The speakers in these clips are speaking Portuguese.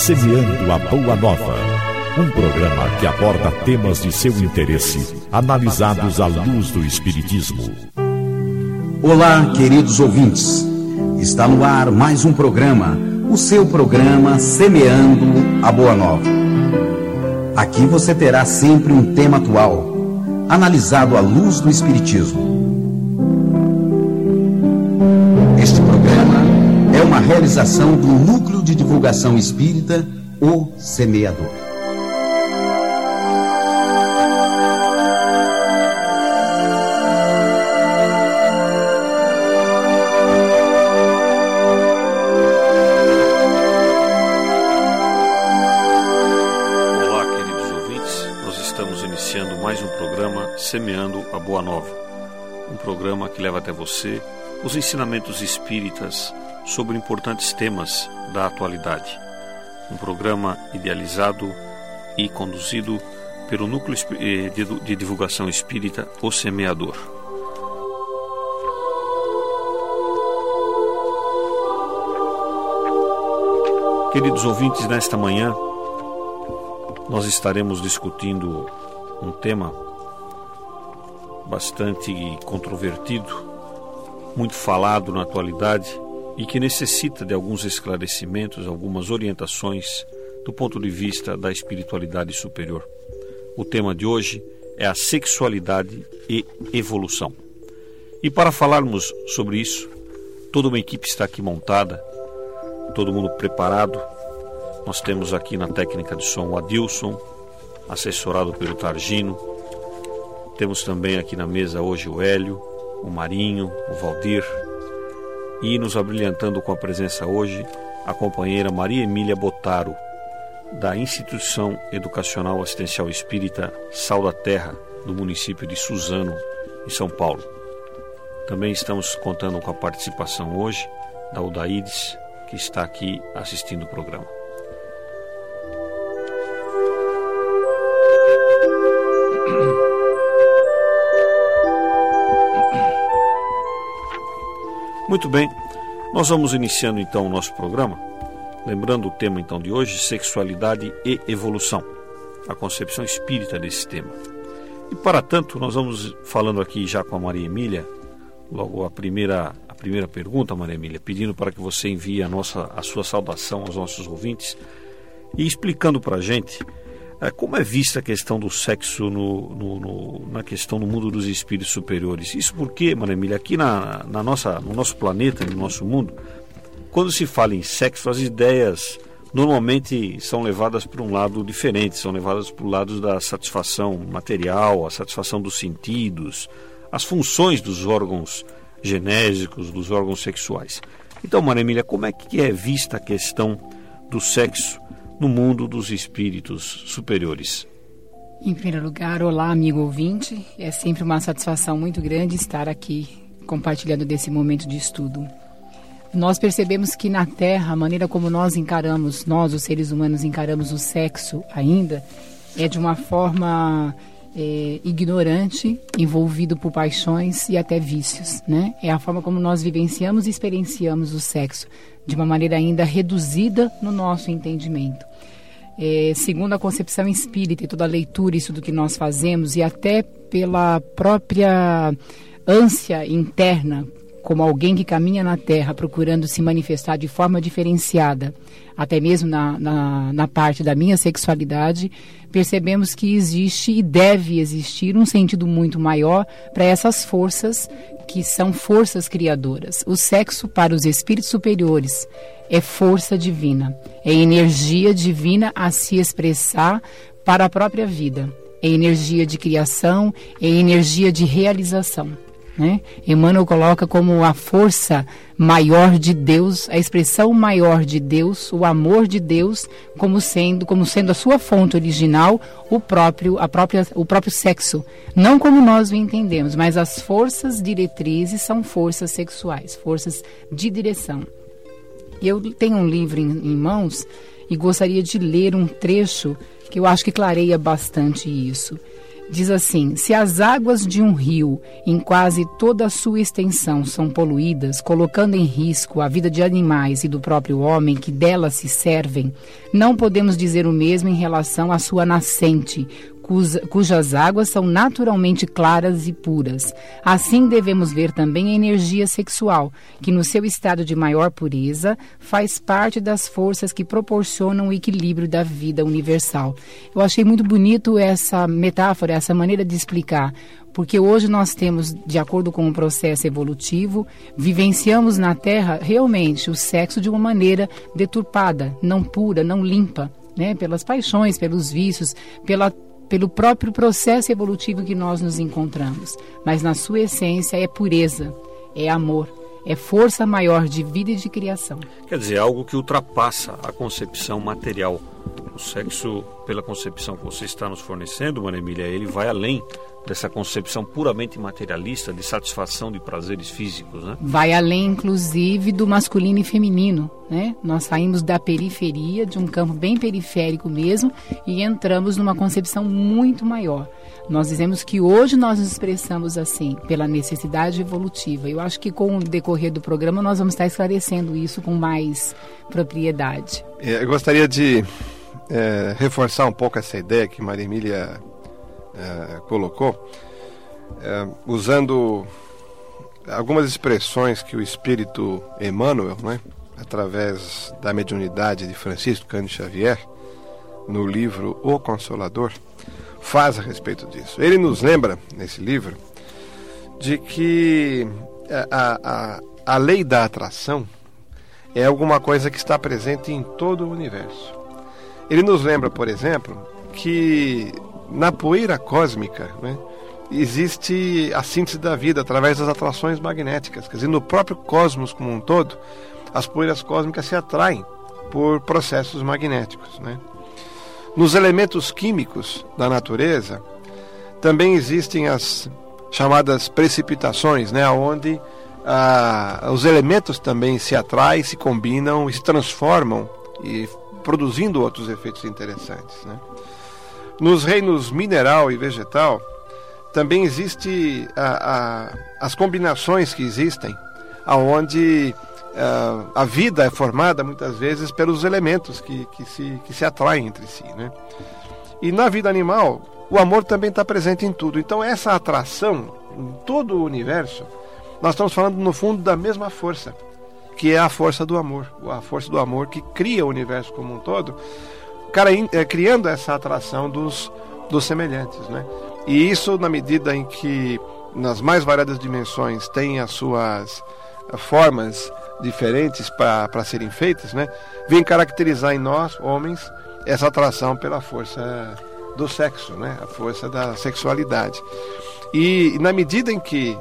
Semeando a Boa Nova, um programa que aborda temas de seu interesse, analisados à luz do Espiritismo. Olá, queridos ouvintes. Está no ar mais um programa, o seu programa Semeando a Boa Nova. Aqui você terá sempre um tema atual, analisado à luz do Espiritismo. Este programa é uma realização do Núcleo de Divulgação Espírita, O Semeador. Olá, queridos ouvintes, nós estamos iniciando mais um programa Semeando a Boa Nova, um programa que leva até você os ensinamentos espíritas sobre importantes temas da atualidade. Um programa idealizado e conduzido pelo Núcleo de Divulgação Espírita, O Semeador. Queridos ouvintes, nesta manhã nós estaremos discutindo um tema bastante controvertido, muito falado na atualidade e que necessita de alguns esclarecimentos, algumas orientações do ponto de vista da espiritualidade superior. O tema de hoje é a sexualidade e evolução. E para falarmos sobre isso, toda uma equipe está aqui montada, todo mundo preparado. Nós temos aqui na técnica de som o Adilson, assessorado pelo Targino. Temos também aqui na mesa hoje o Hélio, o Marinho, o Valdir, e nos abrilhantando com a presença hoje, a companheira Maria Emília Botaro, da Instituição Educacional Assistencial Espírita Sal da Terra, do município de Suzano, em São Paulo. Também estamos contando com a participação hoje da Udaides, que está aqui assistindo o programa. Muito bem, nós vamos iniciando então o nosso programa, lembrando o tema então de hoje, sexualidade e evolução, a concepção espírita desse tema. E para tanto, nós vamos falando aqui já com a Maria Emília, logo a primeira pergunta, Maria Emília, pedindo para que você envie a sua saudação aos nossos ouvintes e explicando para a gente como é vista a questão do sexo na questão do mundo dos espíritos superiores. Isso porque, Maria Emília, aqui no nosso planeta, no nosso mundo, quando se fala em sexo, as ideias normalmente são levadas para um lado diferente, são levadas para o lado da satisfação material, a satisfação dos sentidos, as funções dos órgãos genésicos, dos órgãos sexuais. Então, Maria Emília, como é que é vista a questão do sexo no mundo dos espíritos superiores? Em primeiro lugar, olá, amigo ouvinte. É sempre uma satisfação muito grande estar aqui compartilhando desse momento de estudo. Nós percebemos que na Terra, a maneira como nós, os seres humanos, encaramos o sexo ainda, é de uma forma ignorante, envolvido por paixões e até vícios, né? É a forma como nós vivenciamos e experienciamos o sexo, de uma maneira ainda reduzida no nosso entendimento. Segundo a concepção espírita e toda a leitura, isso do que nós fazemos, e até pela própria ânsia interna, como alguém que caminha na Terra procurando se manifestar de forma diferenciada, até mesmo na parte da minha sexualidade, percebemos que existe e deve existir um sentido muito maior para essas forças que são forças criadoras. O sexo para os espíritos superiores é força divina, é energia divina a se expressar para a própria vida, é energia de criação, é energia de realização, né? Emmanuel coloca como a força maior de Deus, a expressão maior de Deus, o amor de Deus, como sendo a sua fonte original, o próprio sexo. Não como nós o entendemos, mas as forças diretrizes são forças sexuais, forças de direção. Eu tenho um livro em mãos e gostaria de ler um trecho que eu acho que clareia bastante isso. Diz assim: se as águas de um rio, em quase toda a sua extensão, são poluídas, colocando em risco a vida de animais e do próprio homem que delas se servem, não podemos dizer o mesmo em relação à sua nascente, cujas águas são naturalmente claras e puras. Assim devemos ver também a energia sexual, que no seu estado de maior pureza faz parte das forças que proporcionam o equilíbrio da vida universal. Eu achei muito bonito essa metáfora, essa maneira de explicar, porque hoje nós temos, de acordo com o processo evolutivo, vivenciamos na Terra realmente o sexo de uma maneira deturpada, não pura, não limpa, né? Pelas paixões, pelos vícios, pelo próprio processo evolutivo que nós nos encontramos. Mas na sua essência é pureza, é amor, é força maior de vida e de criação. Quer dizer, algo que ultrapassa a concepção material. O sexo, pela concepção que você está nos fornecendo, Maria Emília, ele vai além dessa concepção puramente materialista de satisfação de prazeres físicos, né? Vai além, inclusive, do masculino e feminino, né? Nós saímos da periferia, de um campo bem periférico mesmo, e entramos numa concepção muito maior. Nós dizemos que hoje nós nos expressamos assim, pela necessidade evolutiva. Eu acho que com o decorrer do programa nós vamos estar esclarecendo isso com mais propriedade. Eu gostaria de reforçar um pouco essa ideia que Maria Emília colocou, usando algumas expressões que o espírito Emmanuel, né, através da mediunidade de Francisco Cândido Xavier, no livro O Consolador, faz a respeito disso. Ele nos lembra, nesse livro, de que a lei da atração é alguma coisa que está presente em todo o universo. Ele nos lembra, por exemplo, que na poeira cósmica, né, existe a síntese da vida através das atrações magnéticas. Quer dizer, no próprio cosmos como um todo, as poeiras cósmicas se atraem por processos magnéticos, né? Nos elementos químicos da natureza, também existem as chamadas precipitações, né, onde os elementos também se atraem, se combinam e se transformam, e produzindo outros efeitos interessantes, né? Nos reinos mineral e vegetal, também existe as combinações que existem, onde a vida é formada muitas vezes pelos elementos que se atraem entre si, né? E na vida animal, o amor também está presente em tudo. Então essa atração em todo o universo, nós estamos falando no fundo da mesma força, que é a força do amor. A força do amor que cria o universo como um todo, criando essa atração dos semelhantes, né? E isso, na medida em que nas mais variadas dimensões tem as suas formas diferentes para serem feitas, né, vem caracterizar em nós, homens, essa atração pela força do sexo, né, a força da sexualidade. E na medida em que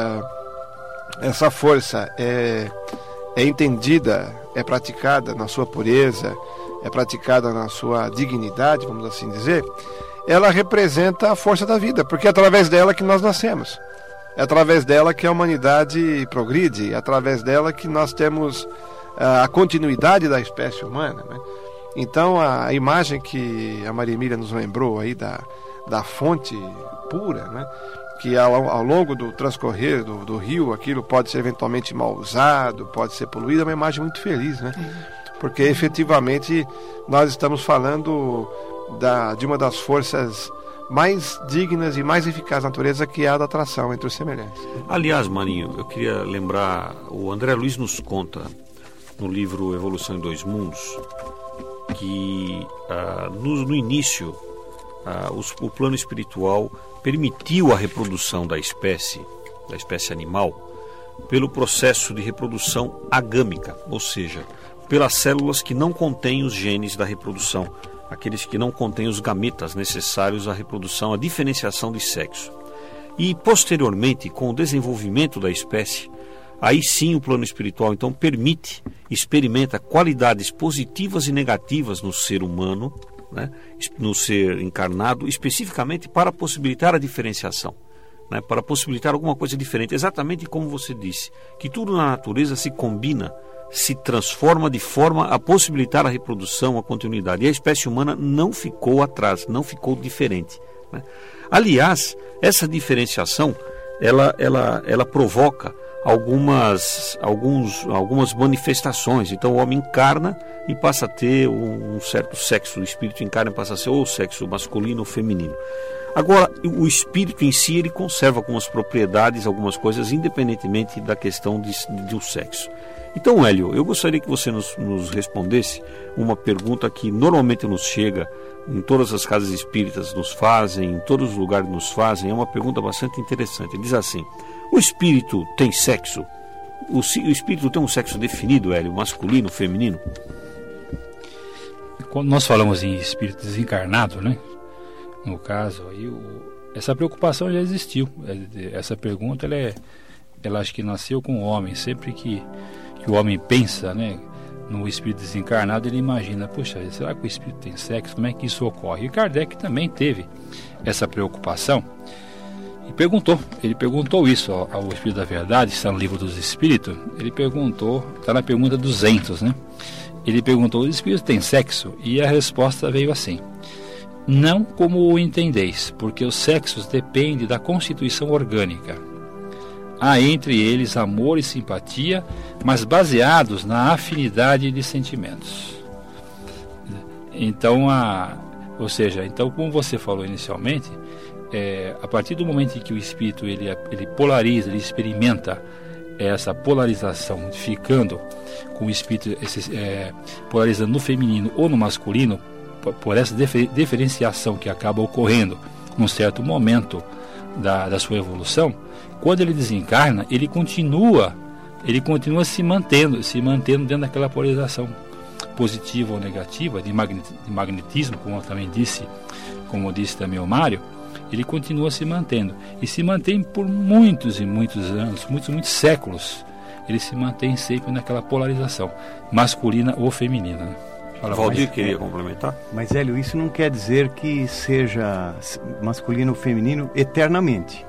essa força é entendida, é praticada na sua pureza, é praticada na sua dignidade, vamos assim dizer, ela representa a força da vida, porque é através dela que nós nascemos. É através dela que a humanidade progride, é através dela que nós temos a continuidade da espécie humana, né? Então a imagem que a Maria Emília nos lembrou aí da fonte pura, né, que ao longo do transcorrer do rio, aquilo pode ser eventualmente mal usado, pode ser poluído, é uma imagem muito feliz, né? Porque efetivamente nós estamos falando de uma das forças mais dignas e mais eficazes da natureza, que é a da atração entre os semelhantes. Aliás, Marinho, eu queria lembrar, o André Luiz nos conta no livro Evolução em Dois Mundos, que no início o plano espiritual permitiu a reprodução da espécie animal pelo processo de reprodução agâmica, ou seja, pelas células que não contêm os genes da reprodução, aqueles que não contêm os gametas necessários à reprodução, à diferenciação de sexo. E, posteriormente, com o desenvolvimento da espécie, aí sim o plano espiritual, então, experimenta qualidades positivas e negativas no ser humano, né, no ser encarnado, especificamente para possibilitar a diferenciação, né, para possibilitar alguma coisa diferente, exatamente como você disse, que tudo na natureza se combina, se transforma de forma a possibilitar a reprodução, a continuidade. E a espécie humana não ficou atrás, não ficou diferente. né? Aliás, essa diferenciação ela provoca algumas manifestações. Então o homem encarna e passa a ter um certo sexo, o espírito encarna e passa a ser ou sexo masculino ou feminino. Agora, o espírito em si, ele conserva algumas propriedades, algumas coisas, independentemente da questão do sexo. Então, Hélio, eu gostaria que você nos respondesse uma pergunta que normalmente nos chega, em todas as casas espíritas nos fazem, em todos os lugares nos fazem. É uma pergunta bastante interessante. Ele diz assim: o espírito tem sexo? O espírito tem um sexo definido, Hélio? Masculino, feminino? Quando nós falamos em espírito desencarnado, né? No caso, aí, essa preocupação já existiu. Essa pergunta, ela acho que nasceu com o homem. Sempre que o homem pensa, né, no espírito desencarnado, ele imagina: puxa, será que o espírito tem sexo? Como é que isso ocorre? E Kardec também teve essa preocupação e ele perguntou isso ao Espírito da Verdade, está no Livro dos Espíritos. Ele perguntou, está na pergunta 200, né? Ele perguntou: o espírito tem sexo? E a resposta veio assim: não como o entendeis, porque os sexos dependem da constituição orgânica. Há entre eles amor e simpatia, mas baseados na afinidade de sentimentos. Então, então, como você falou inicialmente, a partir do momento em que o espírito ele polariza, ele experimenta essa polarização, ficando com o espírito polarizando no feminino ou no masculino, por essa diferenciação que acaba ocorrendo num certo momento da sua evolução, quando ele desencarna, ele continua se mantendo dentro daquela polarização positiva ou negativa, de magnetismo, como disse também o Mário. Ele continua se mantendo, e se mantém por muitos e muitos anos, muitos séculos. Ele se mantém sempre naquela polarização, masculina ou feminina, né? Valdir queria complementar? Mas, Hélio, isso não quer dizer que seja masculino ou feminino eternamente.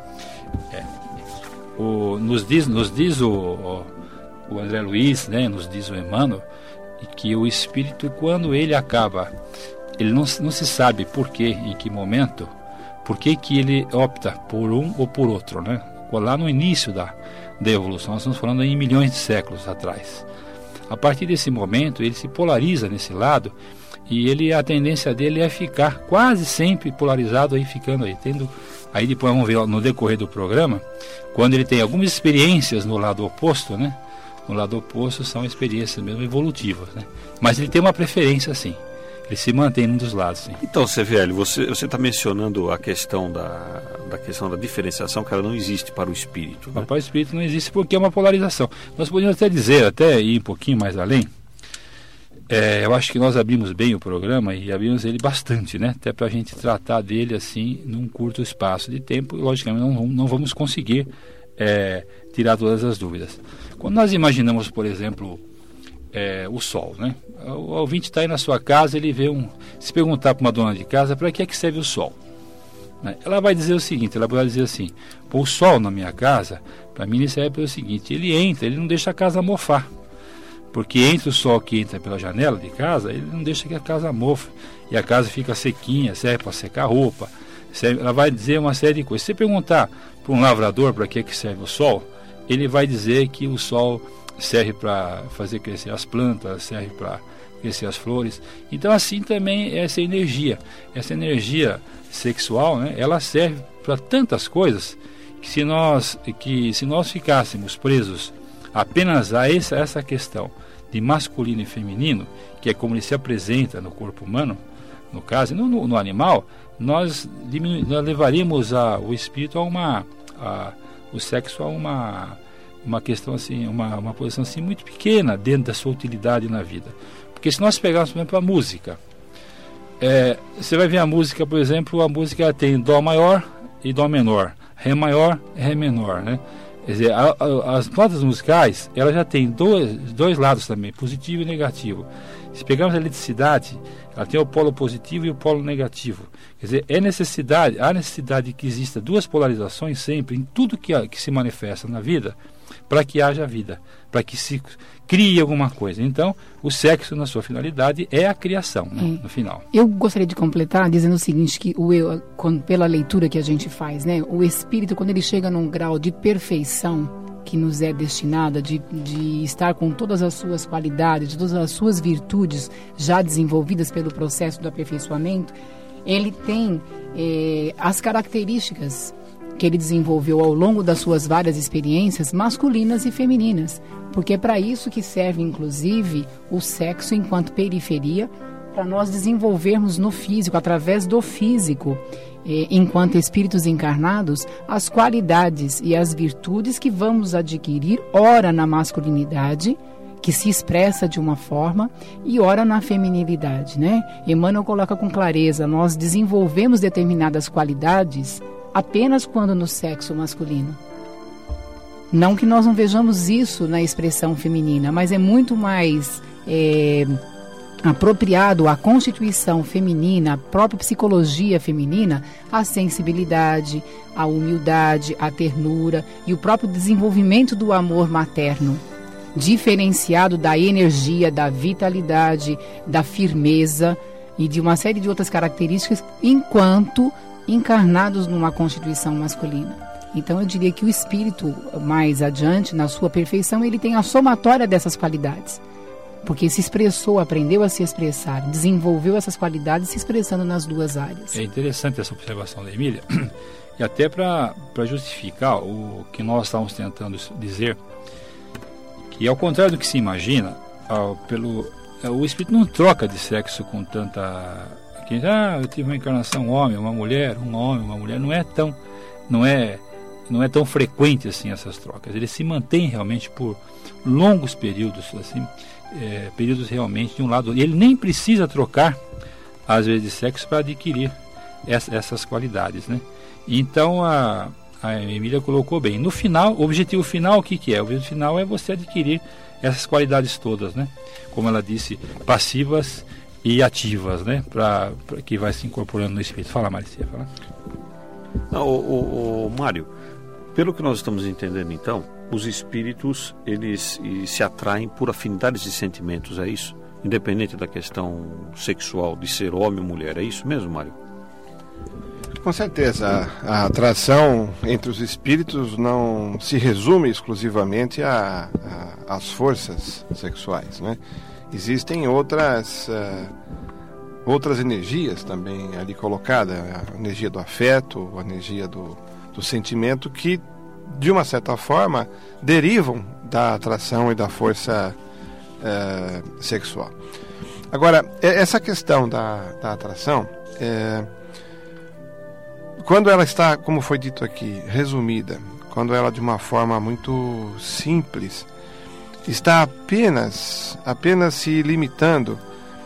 Nos diz o André Luiz, né, nos diz o Emmanuel, que o espírito, quando ele acaba, ele não se sabe por quê, em que momento, por que ele opta por um ou por outro, né? Lá no início da evolução, nós estamos falando em milhões de séculos atrás. A partir desse momento, ele se polariza nesse lado, e a tendência dele é ficar quase sempre polarizado, aí depois vamos ver no decorrer do programa, quando ele tem algumas experiências no lado oposto, né? No lado oposto são experiências mesmo evolutivas, né? Mas ele tem uma preferência, sim. Ele se mantém num dos lados, sim. Então, Sevélio, você está mencionando a questão da questão da diferenciação, que ela não existe para o espírito, né? Para o espírito não existe, porque é uma polarização. Nós podemos até dizer, até ir um pouquinho mais além, eu acho que nós abrimos bem o programa, e abrimos ele bastante, né? Até para a gente tratar dele assim num curto espaço de tempo, e logicamente não vamos conseguir tirar todas as dúvidas. Quando nós imaginamos, por exemplo, o Sol, né? O ouvinte está aí na sua casa, ele vê se perguntar para uma dona de casa: para que é que serve o Sol? Ela vai dizer o seguinte, ela vai dizer assim: o Sol na minha casa, para mim ele serve pelo seguinte: ele não deixa a casa mofar. Porque entre o sol que entra pela janela de casa, ele não deixa que a casa mofe, e a casa fica sequinha, serve para secar roupa, ela vai dizer uma série de coisas. Se você perguntar para um lavrador para que serve o sol, ele vai dizer que o sol serve para fazer crescer as plantas, serve para crescer as flores. Então, assim também essa energia sexual, né, ela serve para tantas coisas que se nós ficássemos presos apenas a essa questão de masculino e feminino, que é como ele se apresenta no corpo humano, no caso, no animal, nós levaríamos o espírito o sexo a uma questão assim, uma posição assim muito pequena dentro da sua utilidade na vida. Porque se nós pegarmos, por exemplo, a música, você vai ver a música, por exemplo, a música tem dó maior e dó menor, ré maior e ré menor, né? Quer dizer, as notas musicais, ela já tem dois lados também, positivo e negativo. Se pegarmos a eletricidade, ela tem o polo positivo e o polo negativo. Quer dizer, há necessidade que exista duas polarizações sempre, em tudo que se manifesta na vida, para que haja vida, para que se crie alguma coisa. Então, o sexo, na sua finalidade, é a criação, né, no final. Eu gostaria de completar dizendo o seguinte, que pela leitura que a gente faz, né, o espírito, quando ele chega num grau de perfeição que nos é destinada, de estar com todas as suas qualidades, todas as suas virtudes já desenvolvidas pelo processo do aperfeiçoamento, ele tem as características que ele desenvolveu ao longo das suas várias experiências masculinas e femininas, porque é para isso que serve, inclusive, o sexo enquanto periferia, para nós desenvolvermos no físico, através do físico, enquanto espíritos encarnados, as qualidades e as virtudes que vamos adquirir, ora na masculinidade, que se expressa de uma forma, e ora na feminilidade, né? Emmanuel coloca com clareza, nós desenvolvemos determinadas qualidades apenas quando no sexo masculino. Não que nós não vejamos isso na expressão feminina, mas é muito mais apropriado à constituição feminina, à própria psicologia feminina, a sensibilidade, a humildade, a ternura e o próprio desenvolvimento do amor materno, diferenciado da energia, da vitalidade, da firmeza e de uma série de outras características enquanto encarnados numa constituição masculina. Então eu diria que o espírito mais adiante, na sua perfeição, ele tem a somatória dessas qualidades, porque se expressou, aprendeu a se expressar, desenvolveu essas qualidades se expressando nas duas áreas. É interessante essa observação da Emília, e até para justificar o que nós estamos tentando dizer, que ao contrário do que se imagina, o espírito não troca de sexo com tanta... eu tive uma encarnação, um homem, uma mulher, um homem, uma mulher. Não é tão frequente assim essas trocas. Ele se mantém realmente por longos períodos, assim, períodos realmente de um lado. Ele nem precisa trocar, às vezes, de sexo para adquirir essas qualidades, né? Então a Emília colocou bem. No final, o objetivo final, o que é? O objetivo final é você adquirir essas qualidades todas, né? Como ela disse, passivas e ativas, né? Para que vai se incorporando no espírito. Fala, Maricia, fala. Mário, pelo que nós estamos entendendo, então, os espíritos, eles se atraem por afinidades de sentimentos, é isso? Independente da questão sexual, de ser homem ou mulher, é isso mesmo, Mário? Com certeza, a atração entre os espíritos não se resume exclusivamente às forças sexuais, né? Existem outras energias também ali colocadas, a energia do afeto, a energia do sentimento, que de uma certa forma derivam da atração e da força sexual. Agora, essa questão da atração, quando ela está, como foi dito aqui, resumida, quando ela de uma forma muito simples está apenas se limitando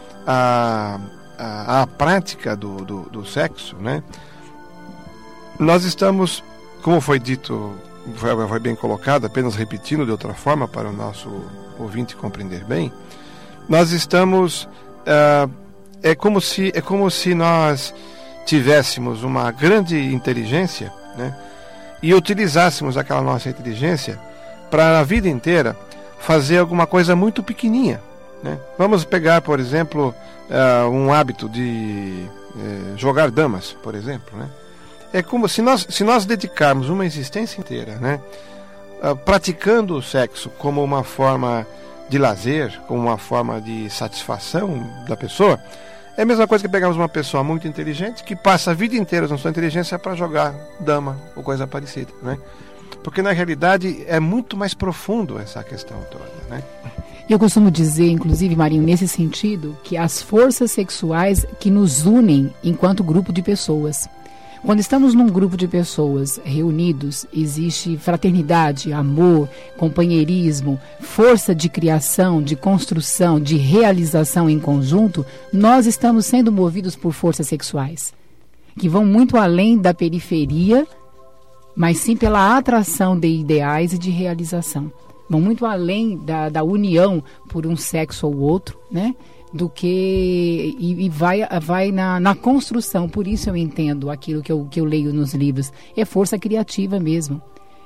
à prática do sexo, né? Nós estamos, como foi dito, foi bem colocado, apenas repetindo de outra forma para o nosso ouvinte compreender bem, nós estamos é como se nós tivéssemos uma grande inteligência, né? E utilizássemos aquela nossa inteligência para a vida inteira fazer alguma coisa muito pequenininha, né? Vamos pegar, por exemplo, um hábito de jogar damas, por exemplo, né? É como se nós dedicarmos uma existência inteira, né, praticando o sexo como uma forma de lazer, como uma forma de satisfação da pessoa. É a mesma coisa que pegarmos uma pessoa muito inteligente que passa a vida inteira usando sua inteligência para jogar dama ou coisa parecida, né? Porque na realidade é muito mais profundo essa questão toda, né? Eu costumo dizer, inclusive, Marinho, nesse sentido, que as forças sexuais que nos unem enquanto grupo de pessoas. Quando estamos num grupo de pessoas reunidos, existe fraternidade, amor, companheirismo, força de criação, de construção, de realização em conjunto, nós estamos sendo movidos por forças sexuais, que vão muito além da periferia, mas sim pela atração de ideais e de realização. Vão muito além da união por um sexo ou outro, né? Do que e vai na construção. Por isso eu entendo aquilo que eu leio nos livros, é força criativa mesmo,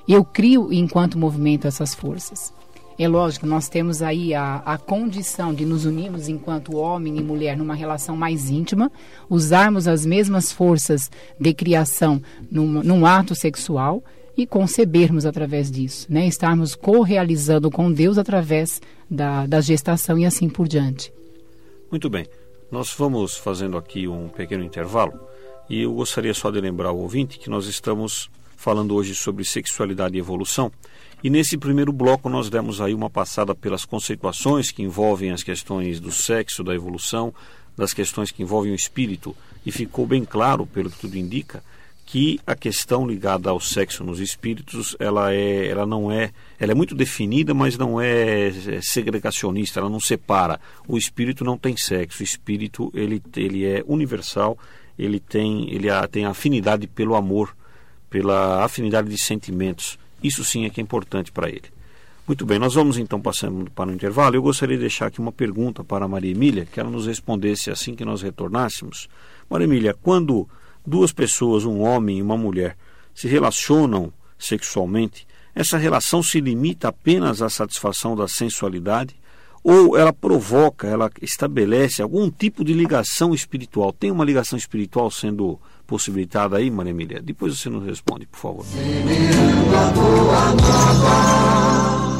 Eu crio enquanto movimento essas forças. É lógico, nós temos aí a condição de nos unirmos enquanto homem e mulher numa relação mais íntima, usarmos as mesmas forças de criação num ato sexual e concebermos através disso, né? Estarmos co-realizando com Deus através da gestação e assim por diante. Muito bem, nós vamos fazendo aqui um pequeno intervalo e eu gostaria só de lembrar ao ouvinte que nós estamos falando hoje sobre sexualidade e evolução. E nesse primeiro bloco nós demos aí uma passada pelas conceituações que envolvem as questões do sexo, da evolução, das questões que envolvem o espírito. E ficou bem claro, pelo que tudo indica, que a questão ligada ao sexo nos espíritos, ela é muito definida, mas não é segregacionista, ela não separa. O espírito não tem sexo, o espírito ele é universal, ele tem a afinidade pelo amor, pela afinidade de sentimentos. Isso sim é que é importante para ele. Muito bem, nós vamos então passando para o intervalo. Eu gostaria de deixar aqui uma pergunta para a Maria Emília, que ela nos respondesse assim que nós retornássemos. Maria Emília, quando duas pessoas, um homem e uma mulher, se relacionam sexualmente, essa relação se limita apenas à satisfação da sensualidade ou ela provoca, ela estabelece algum tipo de ligação espiritual? Tem uma ligação espiritual sendo possibilitada aí, Maria Emília? Depois você nos responde, por favor. Semeando a Boa Nova.